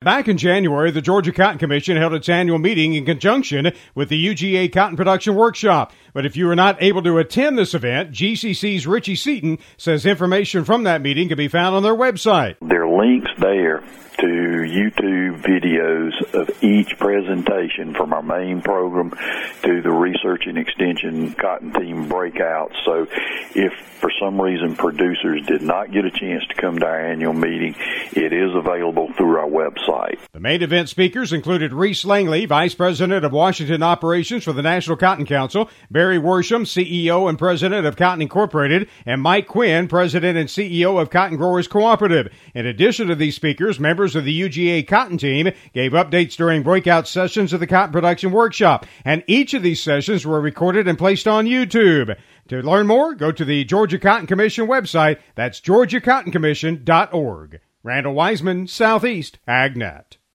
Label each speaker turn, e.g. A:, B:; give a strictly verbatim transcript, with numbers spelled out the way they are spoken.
A: Back in January, the Georgia Cotton Commission held its annual meeting in conjunction with the U G A Cotton Production Workshop. But if you were not able to attend this event, G C C's Richie Seaton says information from that meeting can be found on their website.
B: There are links there to YouTube videos of each presentation from our main program to the research and extension cotton team breakouts. So if for some reason producers did not get a chance to come to our annual meeting, it is available through our website.
A: The main event speakers included Reese Langley, Vice President of Washington Operations for the National Cotton Council, Barry Worsham, C E O and President of Cotton Incorporated, and Mike Quinn, President and C E O of Cotton Growers Cooperative. In addition to these speakers, members of the U G A Cotton Team gave updates during breakout sessions of the Cotton Production Workshop, and each of these sessions were recorded and placed on YouTube. To learn more, go to the Georgia Cotton Commission website. That's georgia cotton commission dot org. Randall Wiseman, Southeast AgNet.